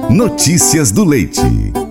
Notícias do Leite.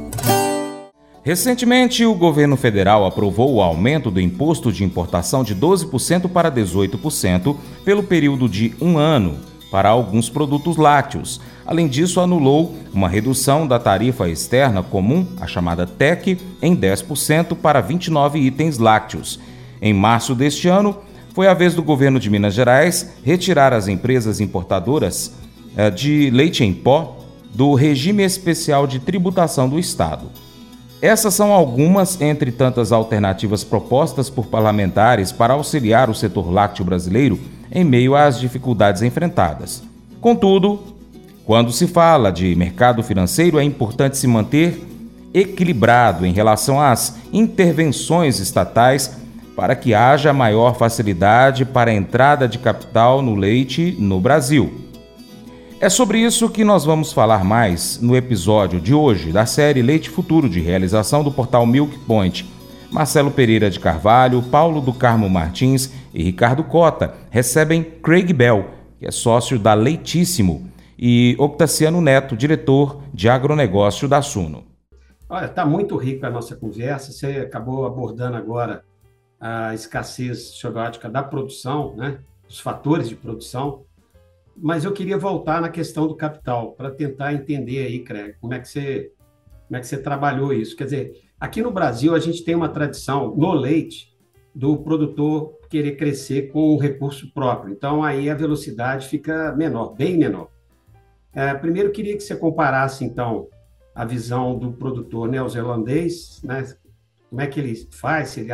Recentemente, o governo federal aprovou o aumento do imposto de importação de 12% para 18% pelo período de um ano para alguns produtos lácteos. Além disso, anulou uma redução da tarifa externa comum, a chamada TEC, em 10% para 29 itens lácteos. Em março deste ano, foi a vez do governo de Minas Gerais retirar as empresas importadoras de leite em pó do regime especial de tributação do Estado. Essas são algumas entre tantas alternativas propostas por parlamentares para auxiliar o setor lácteo brasileiro em meio às dificuldades enfrentadas. Contudo, quando se fala de mercado financeiro, é importante se manter equilibrado em relação às intervenções estatais para que haja maior facilidade para a entrada de capital no leite no Brasil. É sobre isso que nós vamos falar mais no episódio de hoje da série Leite Futuro, de realização do portal Milk Point. Marcelo Pereira de Carvalho, Paulo do Carmo Martins e Ricardo Cota recebem Craig Bell, que é sócio da Leitíssimo, e Octaciano Neto, diretor de agronegócio da Suno. Olha, está muito rica a nossa conversa. Você acabou abordando agora a escassez xorótica da produção, né? Os fatores de produção. Mas eu queria voltar na questão do capital, para tentar entender aí, Craig, como é que você trabalhou isso. Quer dizer, aqui no Brasil, a gente tem uma tradição, no leite, do produtor querer crescer com o recurso próprio. Então, aí a velocidade fica menor, bem menor. Primeiro, eu queria que você comparasse, então, a visão do produtor neozelandês, né? Como é que ele faz, se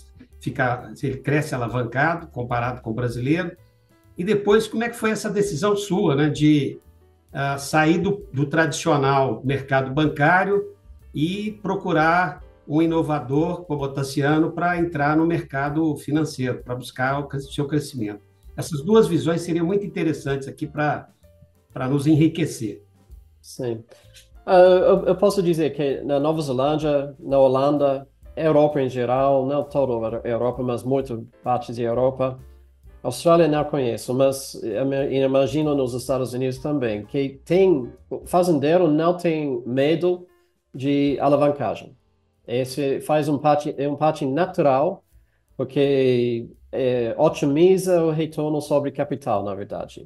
ele cresce alavancado, comparado com o brasileiro. E depois, como é que foi essa decisão sua, né, de sair do tradicional mercado bancário e procurar um inovador como o Tassiano para entrar no mercado financeiro, para buscar o seu crescimento? Essas duas visões seriam muito interessantes aqui para nos enriquecer. Sim. Eu posso dizer que na Nova Zelândia, na Holanda, Europa em geral, não toda a Europa, mas muitas partes da Europa, Austrália não conheço, mas imagino nos Estados Unidos também, que fazendeiro não tem medo de alavancagem. Esse faz um parte natural, porque otimiza o retorno sobre capital, na verdade.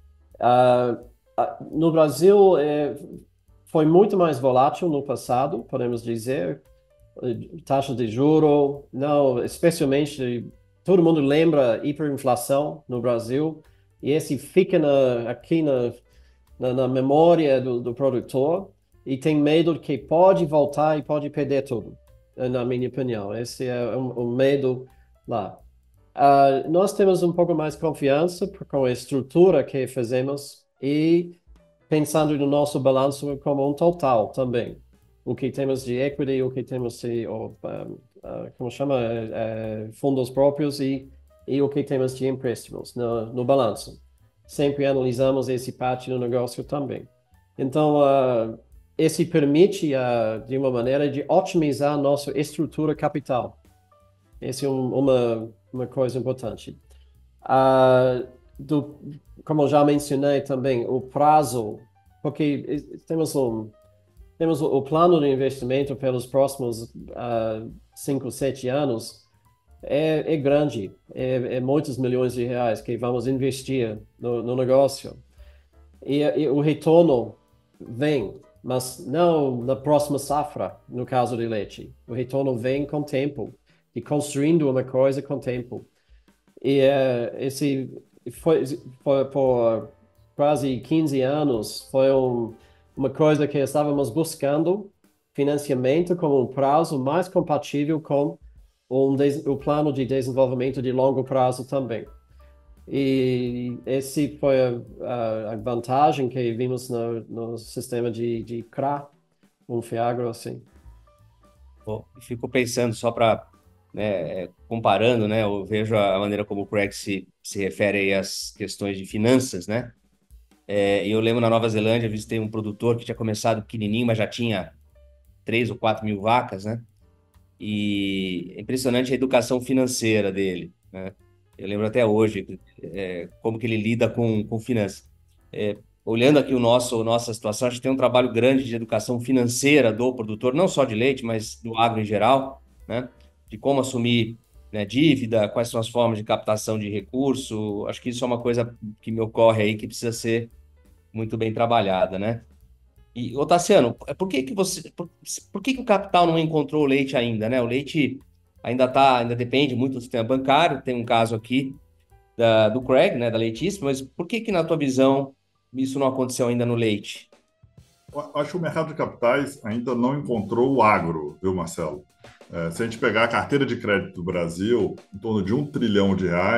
No Brasil, foi muito mais volátil no passado, podemos dizer, taxa de juro, não, especialmente. Todo mundo lembra hiperinflação no Brasil, e esse fica aqui na memória do produtor, e tem medo que pode voltar e pode perder tudo, na minha opinião. Esse é o medo lá. Nós temos um pouco mais confiança com a estrutura que fazemos e pensando no nosso balanço como um total também. O que temos de equity, o que temos de fundos próprios e o que temos de empréstimos no balanço. Sempre analisamos esse parte do negócio também. Então, esse permite, de uma maneira, de otimizar a nossa estrutura capital. Essa é uma coisa importante. Como já mencionei também, o prazo, porque temos o plano de investimento pelos próximos 5, 7 anos, é grande, é muitos milhões de reais que vamos investir no negócio. E o retorno vem, mas não na próxima safra, no caso de leite. O retorno vem com tempo, e construindo uma coisa com tempo. E esse foi por quase 15 anos, foi uma coisa que estávamos buscando, financiamento com um prazo mais compatível com o plano de desenvolvimento de longo prazo também. E esse foi a vantagem que vimos no sistema de CRA, um FIAGRO assim. Bom, fico pensando só para, comparando, né, eu vejo a maneira como o Craig se refere aí às questões de finanças, né? E eu lembro na Nova Zelândia, visitei um produtor que tinha começado pequenininho, mas já tinha 3 ou 4 mil vacas, né? E é impressionante a educação financeira dele, né? Eu lembro até hoje como que ele lida com finanças. olhando aqui nossa situação, acho que tem um trabalho grande de educação financeira do produtor, não só de leite, mas do agro em geral, né? De como assumir, né, dívida, quais são as formas de captação de recurso. Acho que isso é uma coisa que me ocorre aí que precisa ser muito bem trabalhada, né? E, ô Tassiano, por que que o capital não encontrou o leite ainda, né? O leite ainda depende muito do sistema bancário. Tem um caso aqui do Craig, né, da Leitíssima, mas por que que, na tua visão, isso não aconteceu ainda no leite? Acho que o mercado de capitais ainda não encontrou o agro, viu, Marcelo? Se a gente pegar a carteira de crédito do Brasil, em torno de R$ 1 trilhão,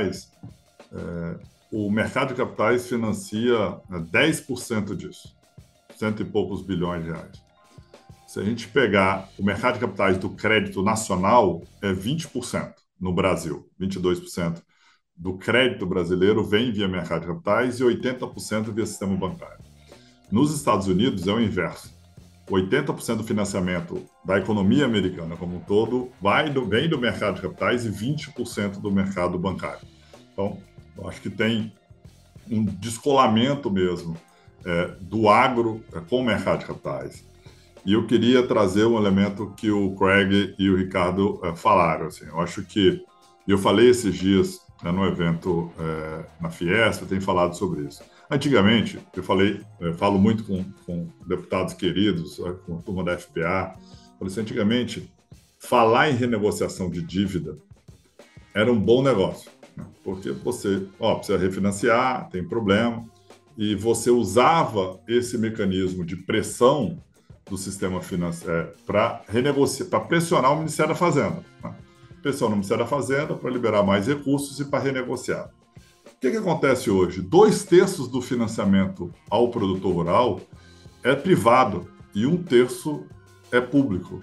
o mercado de capitais financia 10% disso, cento e poucos bilhões de reais. Se a gente pegar o mercado de capitais do crédito nacional, é 20% no Brasil, 22% do crédito brasileiro vem via mercado de capitais e 80% via sistema bancário. Nos Estados Unidos é o inverso. 80% do financiamento da economia americana como um todo vem do mercado de capitais e 20% do mercado bancário. Então, eu acho que tem um descolamento mesmo do agro com o mercado de capitais. E eu queria trazer um elemento que o Craig e o Ricardo falaram. Assim, eu acho que, eu falei esses dias no evento na Fiesp, eu tenho falado sobre isso. Antigamente, falo muito com deputados queridos, com a turma da FPA, falei assim, antigamente, falar em renegociação de dívida era um bom negócio, né? Porque você precisa refinanciar, tem problema, e você usava esse mecanismo de pressão do sistema financeiro para renegociar, para pressionar o Ministério da Fazenda, né? Pressão no Ministério da Fazenda para liberar mais recursos e para renegociar. O que acontece hoje? 2/3 do financiamento ao produtor rural é privado e 1/3 é público.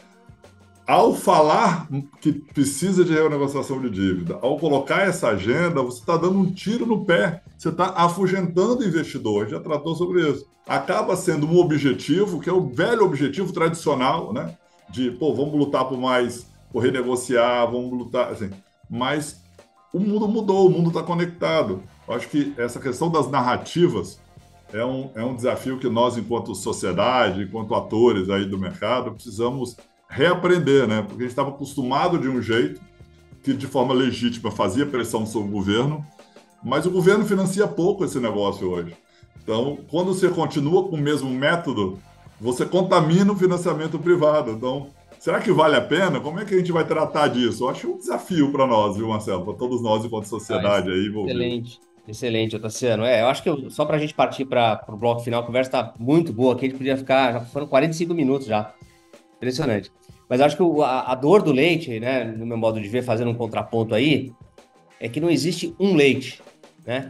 Ao falar que precisa de renegociação de dívida, ao colocar essa agenda, você está dando um tiro no pé, você está afugentando o investidor, a gente já tratou sobre isso. Acaba sendo um objetivo, que é o velho objetivo tradicional, né? De, vamos lutar por renegociar, vamos lutar, assim. Mas o mundo mudou, o mundo está conectado. Eu acho que essa questão das narrativas é um desafio que nós, enquanto sociedade, enquanto atores aí do mercado, precisamos reaprender, né? Porque a gente estava acostumado de um jeito que, de forma legítima, fazia pressão sobre o governo, mas o governo financia pouco esse negócio hoje. Então, quando você continua com o mesmo método, você contamina o financiamento privado. Então, será que vale a pena? Como é que a gente vai tratar disso? Eu acho um desafio para nós, viu, Marcelo? Para todos nós, enquanto sociedade aí envolvida. Excelente, Tassiano. Eu acho que só para a gente partir para o bloco final, a conversa está muito boa aqui, a gente podia ficar, já foram 45 minutos já. Impressionante. Mas acho que a dor do leite, né, no meu modo de ver, fazendo um contraponto aí, é que não existe um leite, né?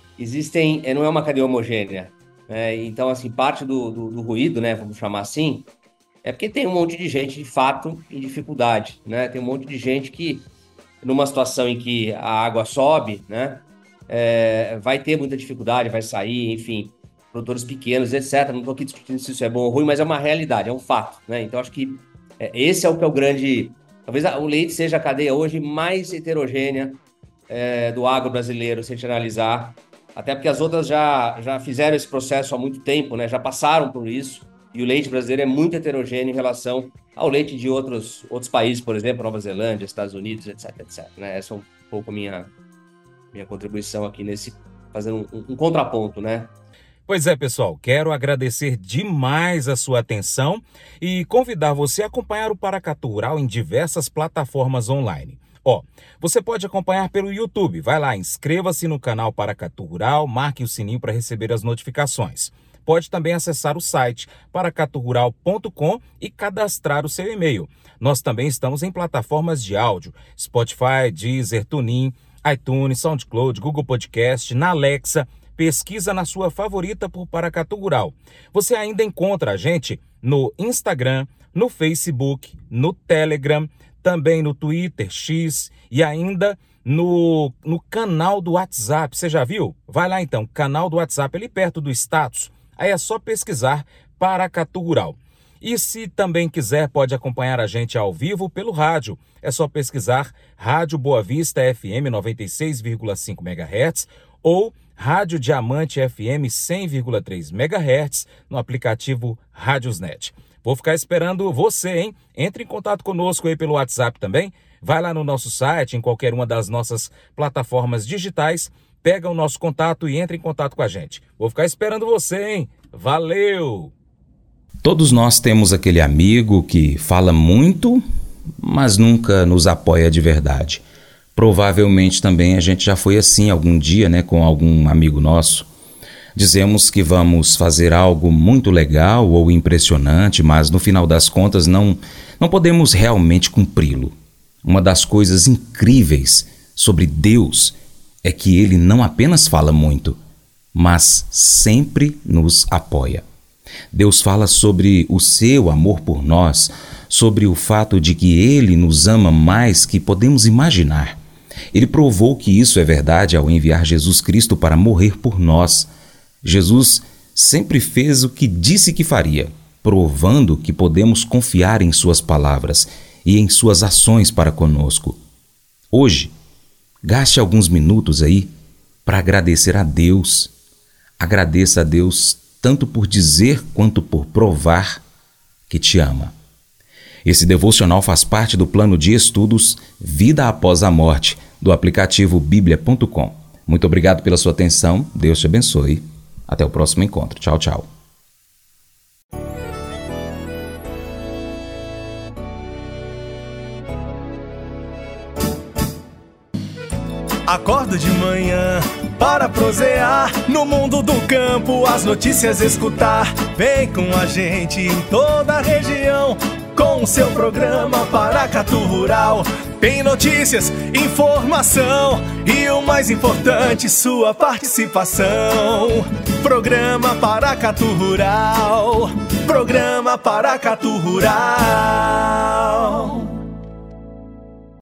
Não é uma cadeia homogênea, né? Então, assim, parte do ruído, né, vamos chamar assim, é porque tem um monte de gente, de fato, em dificuldade, né? Tem um monte de gente que, numa situação em que a água sobe, né, vai ter muita dificuldade, vai sair, enfim, produtores pequenos, etc. Não estou aqui discutindo se isso é bom ou ruim, mas é uma realidade, é um fato, né? Então, acho que esse é o que é o grande... Talvez o leite seja a cadeia hoje mais heterogênea do agro brasileiro, se a gente analisar, até porque as outras já fizeram esse processo há muito tempo, né? Já passaram por isso, e o leite brasileiro é muito heterogêneo em relação ao leite de outros países, por exemplo, Nova Zelândia, Estados Unidos, etc, etc, né? Essa é um pouco a minha contribuição aqui fazendo um contraponto, né? Pois é, pessoal, quero agradecer demais a sua atenção e convidar você a acompanhar o Paracatu Rural em diversas plataformas online. Você pode acompanhar pelo YouTube, vai lá, inscreva-se no canal Paracatu Rural, marque o sininho para receber as notificações. Pode também acessar o site paracaturural.com e cadastrar o seu e-mail. Nós também estamos em plataformas de áudio, Spotify, Deezer, TuneIn, iTunes, SoundCloud, Google Podcast, na Alexa. Pesquisa na sua favorita por Paracatu Rural. Você ainda encontra a gente no Instagram, no Facebook, no Telegram, também no Twitter, X e ainda no canal do WhatsApp. Você já viu? Vai lá então, canal do WhatsApp, ali perto do status. Aí é só pesquisar Paracatu Rural. E se também quiser, pode acompanhar a gente ao vivo pelo rádio. É só pesquisar Rádio Boa Vista FM 96,5 MHz ou Rádio Diamante FM 100,3 MHz no aplicativo Rádiosnet. Vou ficar esperando você, hein? Entre em contato conosco aí pelo WhatsApp também. Vai lá no nosso site, em qualquer uma das nossas plataformas digitais, pega o nosso contato e entra em contato com a gente. Vou ficar esperando você, hein? Valeu! Todos nós temos aquele amigo que fala muito, mas nunca nos apoia de verdade. Provavelmente também a gente já foi assim algum dia, né, com algum amigo nosso. Dizemos que vamos fazer algo muito legal ou impressionante, mas no final das contas não podemos realmente cumpri-lo. Uma das coisas incríveis sobre Deus é que Ele não apenas fala muito, mas sempre nos apoia. Deus fala sobre o seu amor por nós, sobre o fato de que Ele nos ama mais que podemos imaginar. Ele provou que isso é verdade ao enviar Jesus Cristo para morrer por nós. Jesus sempre fez o que disse que faria, provando que podemos confiar em suas palavras e em suas ações para conosco. Hoje, gaste alguns minutos aí para agradecer a Deus. Agradeça a Deus tanto por dizer quanto por provar que te ama. Esse devocional faz parte do plano de estudos Vida Após a Morte, do aplicativo bíblia.com. Muito obrigado pela sua atenção, Deus te abençoe. Até o próximo encontro. Tchau, tchau. Acordo de manhã para prosear no mundo do campo, as notícias escutar. Vem com a gente em toda a região com o seu programa Paracatu Rural. Tem notícias, informação e o mais importante, sua participação. Programa Paracatu Rural. Programa Paracatu Rural.